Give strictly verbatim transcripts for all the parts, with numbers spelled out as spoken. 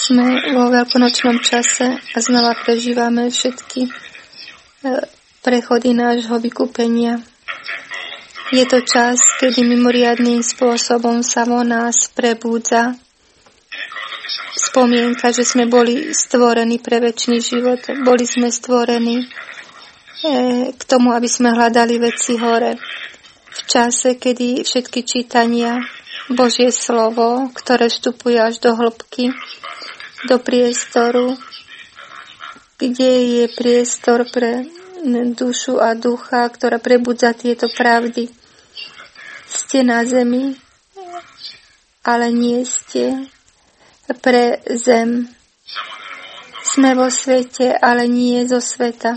Sme vo veľkonočnom čase a znova prežívame všetky prechody nášho vykúpenia. Je to čas, kedy mimoriadnym spôsobom sa vo nás prebúdza spomienka, že sme boli stvorení pre večný život. Boli sme stvorení k tomu, aby sme hľadali veci hore. V čase, kedy všetky čítania, Božie slovo, ktoré vstupuje až do hĺbky, do priestoru, kde je priestor pre dušu a ducha, ktorá prebudza tieto pravdy. Ste na zemi, ale nie ste pre zem. Sme vo svete, ale nie zo sveta.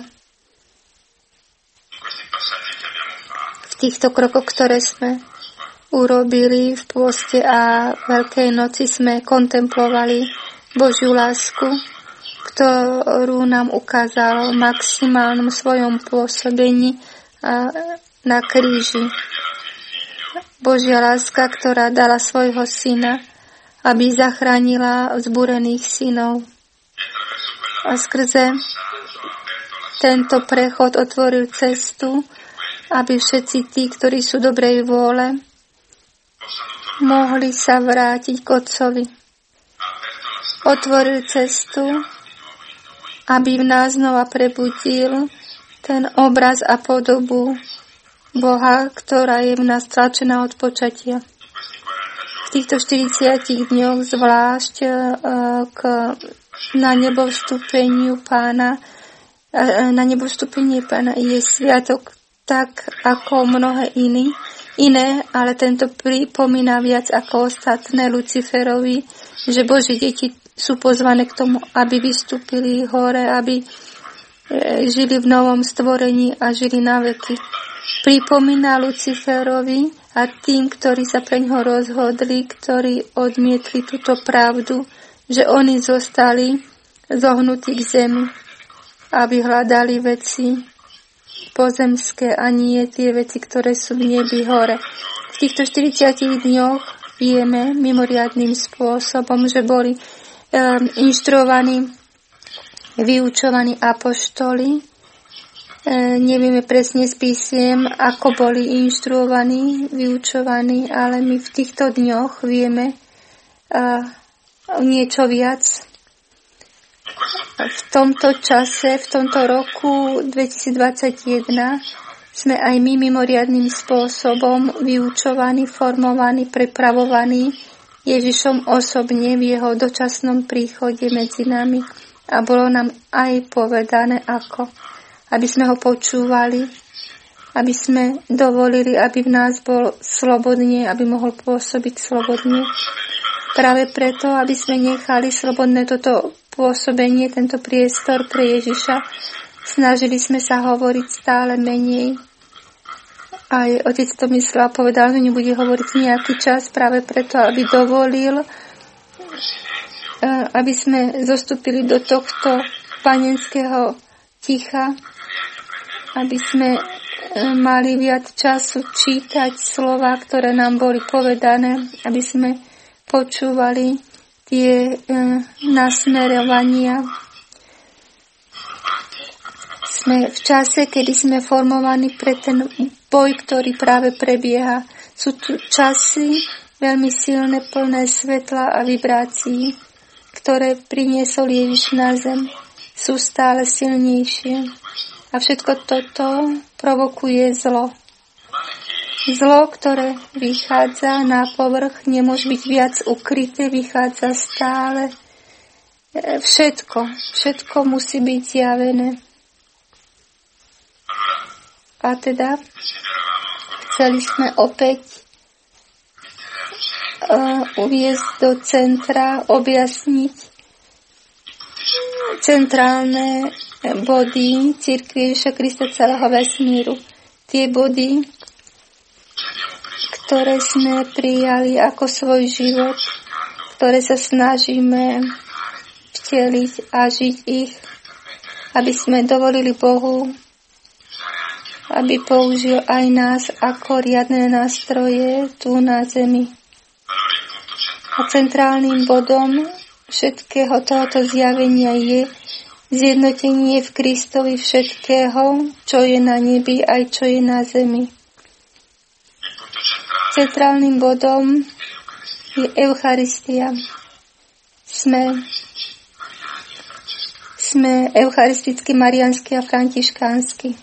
V týchto krokoch, ktoré sme urobili v pôste a Veľkej noci, sme kontemplovali Božiu lásku, ktorú nám ukázal v maximálnom svojom pôsobení na kríži. Božia láska, ktorá dala svojho syna, aby zachránila vzbúrených synov. A skrze tento prechod otvoril cestu, aby všetci tí, ktorí sú dobrej vôle, mohli sa vrátiť k Otcovi. Otvoril cestu, aby v nás znova prebudil ten obraz a podobu Boha, ktorá je v nás tlačená od počatia. V týchto štyridsiatich dňoch zvlášť k, na nebo vstúpeniu Pána, na nebo vstúpenie Pána je sviatok tak ako mnohé iný, iné, ale tento pripomína viac ako ostatné Luciferovi, že Boží deti sú pozvané k tomu, aby vystúpili hore, aby žili v novom stvorení a žili na veky. Pripomína Luciferovi a tým, ktorí sa pre ňoho rozhodli, ktorí odmietli túto pravdu, že oni zostali zohnutí k zemi, aby hľadali veci pozemské a nie tie veci, ktoré sú v nebi hore. V týchto štyridsiatich dňoch vieme mimoriadnym spôsobom, že boli um, inštruovaní, vyučovaní apoštoli. E, nevieme presne z písiem, ako boli inštruovaní, vyučovaní, ale my v týchto dňoch vieme uh, niečo viac. V tomto čase, v tomto roku dvetisícdvadsaťjeden sme aj my mimoriadnym spôsobom vyučovaní, formovaní, prepravovaní Ježišom osobne v jeho dočasnom príchode medzi nami. A bolo nám aj povedané ako, aby sme ho počúvali, aby sme dovolili, aby v nás bol slobodne, aby mohol pôsobiť slobodne. Práve preto, aby sme nechali slobodné toto pôsobenie, tento priestor pre Ježiša. Snažili sme sa hovoriť stále menej. Aj otec to myslel a povedal, že nebude hovoriť nejaký čas práve preto, aby dovolil, aby sme zostúpili do tohto panenského ticha, aby sme mali viac času čítať slova, ktoré nám boli povedané, aby sme počúvali tie e, nasmerovania. Sme v čase, kedy sme formovaní pre ten boj, ktorý práve prebieha. Sú tu časy veľmi silné, plné svetla a vibrácií, ktoré priniesol Ježiš na zem. Sú stále silnejšie. A všetko toto provokuje zlo. Zlo, ktoré vychádza na povrch, nemôže byť viac ukryté, vychádza stále. Všetko, všetko musí byť zjavené. A teda chceli sme opäť uh, uviesť do centra, objasniť centrálne body cirkvi Ježiša Krista celého vesmíru. Tie body, ktoré sme prijali ako svoj život, ktoré sa snažíme vteliť a žiť ich, aby sme dovolili Bohu, aby použil aj nás ako riadne nástroje tu na zemi. A centrálnym bodom všetkého tohoto zjavenia je zjednotenie v Kristovi všetkého, čo je na nebi, aj čo je na zemi. Centrálnym bodom je Eucharistia. Sme, sme eucharisticky, mariánsky a františkánsky.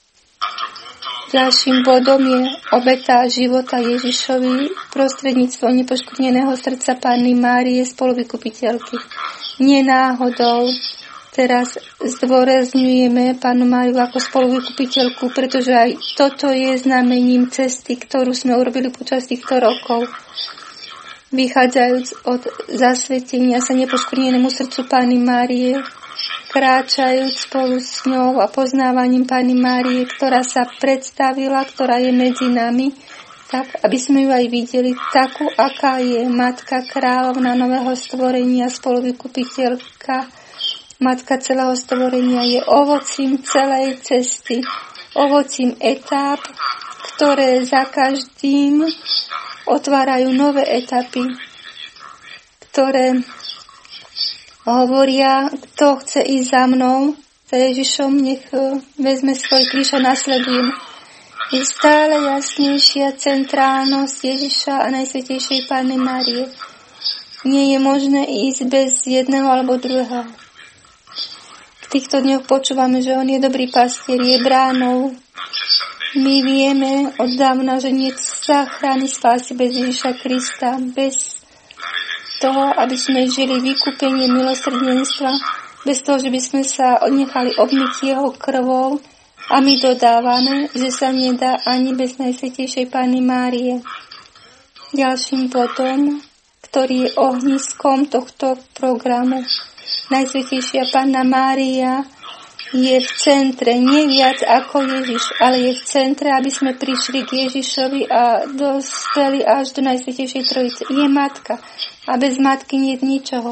Ďalším bodom je obeta života Ježišovi prostredníctvom nepoškvrneného srdca Panny Márie, spoluvykupiteľky. Nie náhodou teraz zdôrazňujeme Pannu Máriu ako spoluvykupiteľku, pretože aj toto je znamením cesty, ktorú sme urobili počas týchto rokov. Vychádzajúc od zasvetenia sa nepoškvrnenému srdcu Panny Márie, kráčajúc spolu s ňou a poznávaním Panny Márie, ktorá sa predstavila, ktorá je medzi nami, tak, aby sme ju aj videli takú, aká je Matka kráľovna nového stvorenia, spoluvykupiteľka, Matka celého stvorenia, je ovocím celej cesty, ovocím etáp, ktoré za každým otvárajú nové etapy, ktoré hovoria, kto chce ísť za mnou, za Ježišom, nech vezme svoj kríž a nasledujem. Je stále jasnejšia centrálnosť Ježiša a Najsvätejšej Panny Márie. Nie je možné ísť bez jedného alebo druhého. V týchto dňoch počúvame, že on je dobrý pastier, je bránou. My vieme od dávna, že nie záchrany spásy bez Ježiša Krista, bez toho, aby sme žili vykúpenie milosrdenstva, bez toho, že by sme sa nechali obmyť jeho krvou, a my dodávame, že sa nedá ani bez Najsvätejšej Panny Márie. Ďalším bodom, ktorý je ohniskom tohto programu. Najsvätejšia Panna Mária je v centre, nie viac ako Ježiš, ale je v centre, aby sme prišli k Ježišovi a dospeli až do Najsvätejšej Trojice. Je matka a bez matky nie je ničoho.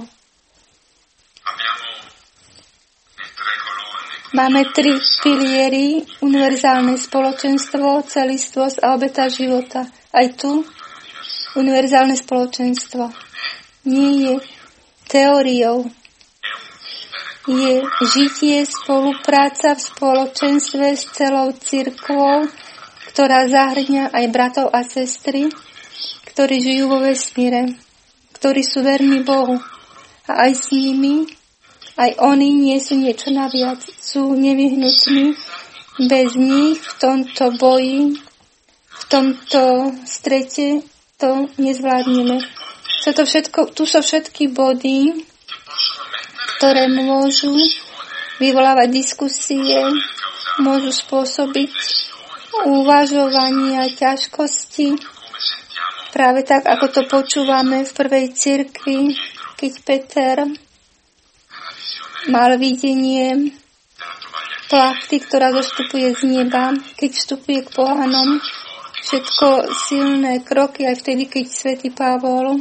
Máme tri piliery, univerzálne spoločenstvo, celistvosť a obeta života. Aj tu univerzálne spoločenstvo nie je teóriou. Je žitie, spolupráca v spoločenstve s celou cirkvou, ktorá zahrňa aj bratov a sestry, ktorí žijú vo vesmíre, ktorí sú verní Bohu. A aj s nimi, aj oni nie sú niečo naviac, sú nevyhnutní. Bez nich v tomto boji, v tomto strete to nezvládneme. To všetko, tu sú všetky body, ktoré môžu vyvolávať diskusie, môžu spôsobiť uvažovanie a ťažkosti. Práve tak, ako to počúvame v prvej cirkvi, keď Peter mal videnie plachty, ktorá zostupuje z neba, keď vstupuje k pohanom, všetko silné kroky, aj vtedy, keď svätý Pavol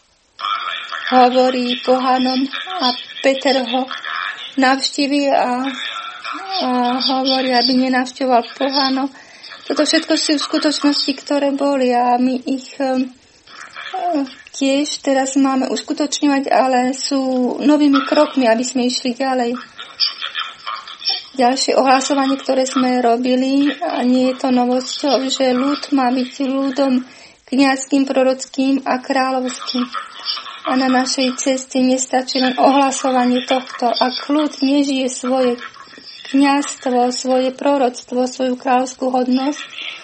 hovorí pohanom a Peter ho navštíví a, a hovorí, aby nenavštevoval pohanov. Toto všetko sú skutočnosti, ktoré boli a my ich um, tiež teraz máme uskutočňovať, ale sú novými krokmi, aby sme išli ďalej. Ďalšie ohlasovanie, ktoré sme robili, a nie je to novosťou, že ľud má byť ľudom kňazským, prorockým a kráľovským. A na našej ceste nestačí len ohlasovanie tohto. Ak ľud nežije svoje kňazstvo, svoje proroctvo, svoju kráľovskú hodnosť,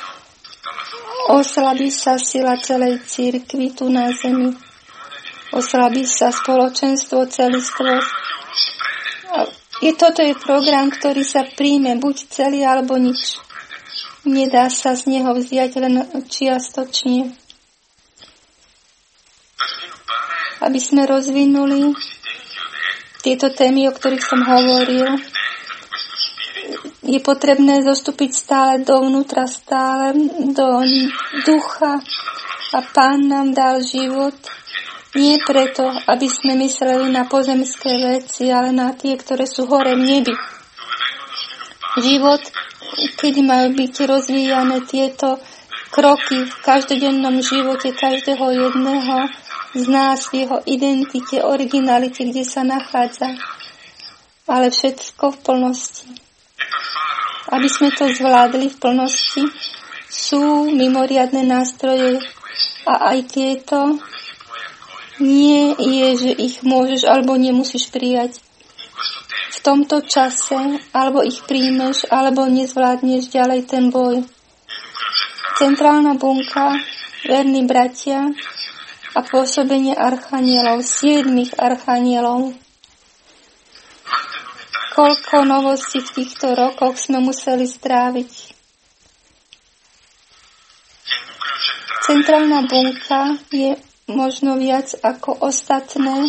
oslabí sa sila celej cirkvi tu na zemi. Oslabí sa spoločenstvo, celistvosť. Je, toto je program, ktorý sa príjme, buď celý, alebo nič. Nedá sa z neho vziať len čiastočne. Aby sme rozvinuli tieto témy, o ktorých som hovoril, je potrebné zostúpiť stále dovnútra, stále do ducha a Pán nám dal život nie preto, aby sme mysleli na pozemské veci, ale na tie, ktoré sú hore v nebi. Život, kedy majú byť rozvíjane tieto kroky v každodennom živote každého jedného z nás, v jeho identite, originalite, kde sa nachádza. Ale všetko v plnosti. Aby sme to zvládli v plnosti, sú mimoriadne nástroje a aj tieto nie je, že ich môžeš alebo nemusíš prijať. V tomto čase alebo ich príjmeš, alebo nezvládneš ďalej ten boj. Centrálna bunka, verní bratia a pôsobenie archanielov, siedmých archanielov. Koľko novostí v týchto rokoch sme museli stráviť. Centrálna bunka je možno viac ako ostatné.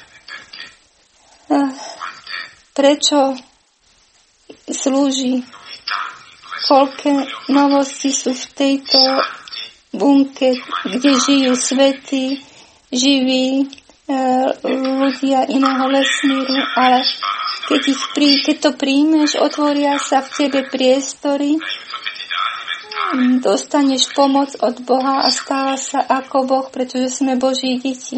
Prečo slúži? Koľké novosti sú v tejto bunke, kde žijú svätí, živí e, ľudia iného vesmíru, ale keď, ich prí, keď to príjmeš, otvoria sa v tebe priestory, dostaneš pomoc od Boha a stáva sa ako Boh, pretože sme Boží deti.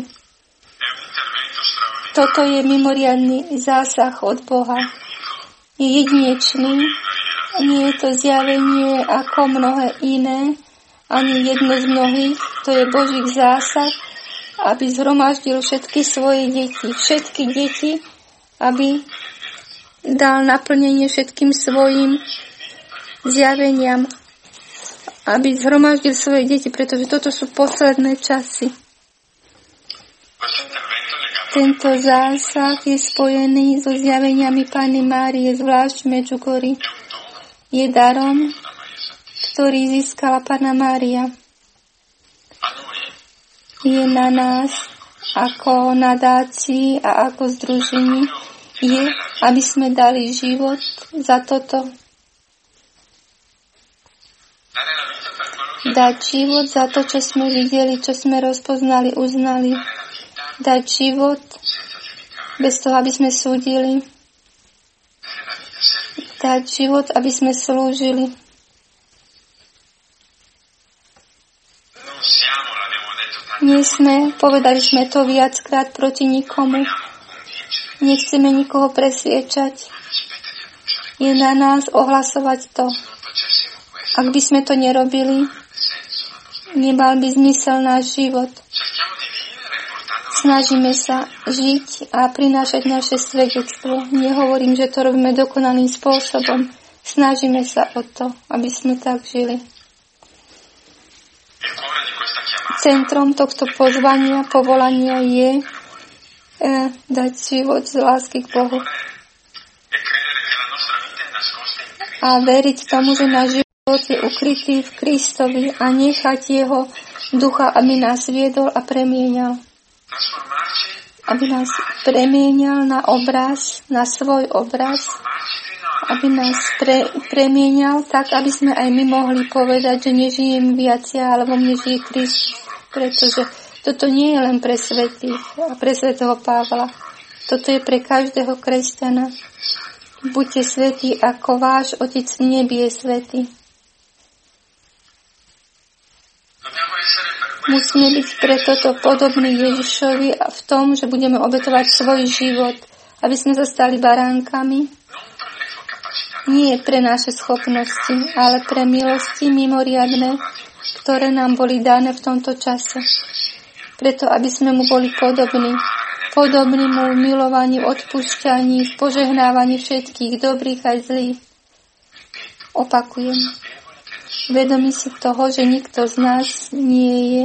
Toto je mimoriadny zásah od Boha. Je jedinečný, nie je to zjavenie ako mnohé iné, ani jedno z mnohých, to je Boží zásah, aby zhromaždil všetky svoje deti, všetky deti, aby dal naplnenie všetkým svojim zjaveniam, aby zhromaždil svoje deti, pretože toto sú posledné časy. Tento zásah je spojený so zjaveniami Panny Márie, zvlášť v Medžugorji. Je darom, ktorý získala Panna Mária. Je na nás, ako nadácii a ako združení, je, aby sme dali život za toto. Dať život za to, čo sme videli, čo sme rozpoznali, uznali. Dať život bez toho, aby sme súdili. Dať život, aby sme slúžili. Nie sme, povedali sme to viackrát proti nikomu. Nechceme nikoho presviečať. Je na nás ohlasovať to. Ak by sme to nerobili, nemal by zmysel náš život. Snažíme sa žiť a prinášať naše svedectvo. Nehovorím, že to robíme dokonalým spôsobom. Snažíme sa o to, aby sme tak žili. Centrom tohto pozvania, povolania je e, dať život z lásky k Bohu. A veriť tomu, že náš život je ukrytý v Kristovi a nechať Jeho ducha, aby nás viedol a premieňal. Aby nás premieňal na obraz, na svoj obraz, aby nás pre, premieňal tak, aby sme aj my mohli povedať, že nežijem viac ja, alebo mne žije Kristus. Pretože toto nie je len pre svätých a pre svätého Pavla. Toto je pre každého kresťana. Buďte svätí, ako váš Otec v nebi je svätý. Musíme byť pre toto podobní Ježišovi a v tom, že budeme obetovať svoj život, aby sme sa stali baránkami. Nie pre naše schopnosti, ale pre milosti mimoriadne, ktoré nám boli dané v tomto čase. Preto, aby sme mu boli podobní. Podobní mu v milovaní, odpúšťaní, v požehnávaní všetkých, dobrých aj zlých. Opakujem. Vedomí si toho, že nikto z nás nie je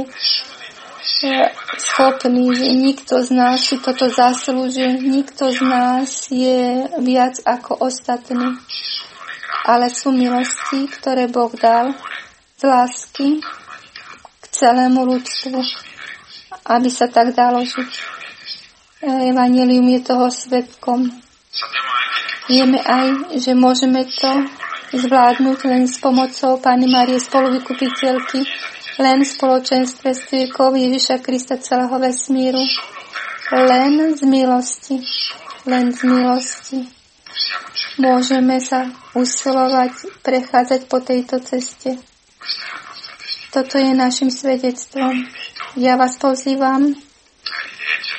schopný, že nikto z nás si toto zaslúži, nikto z nás je viac ako ostatný. Ale sú milosti, ktoré Boh dal z lásky k celému ľudstvu, aby sa tak dalo žiť. Evanjelium je toho svedkom. Vieme aj, že môžeme to zvládnuť len s pomocou Panny Márie, spoluvykupiteľky, len v spoločenstve s cirkvou Ježiša Krista celého vesmíru. Len z milosti. Len z milosti. Môžeme sa usilovať, prechádzať po tejto ceste. Toto je našim svedectvom. Ja vás pozývam,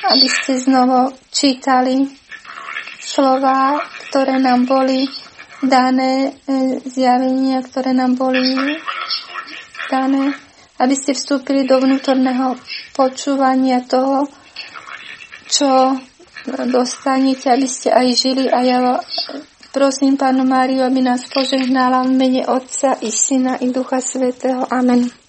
aby ste znovu čítali slova, ktoré nám boli dané, zjavenia, ktoré nám boli dané, aby ste vstúpili do vnútorného počúvania toho, čo dostanete, aby ste aj žili. A ja prosím Pánu Máriu, aby nás požehnala v mene Otca i Syna i Ducha Svätého. Amen.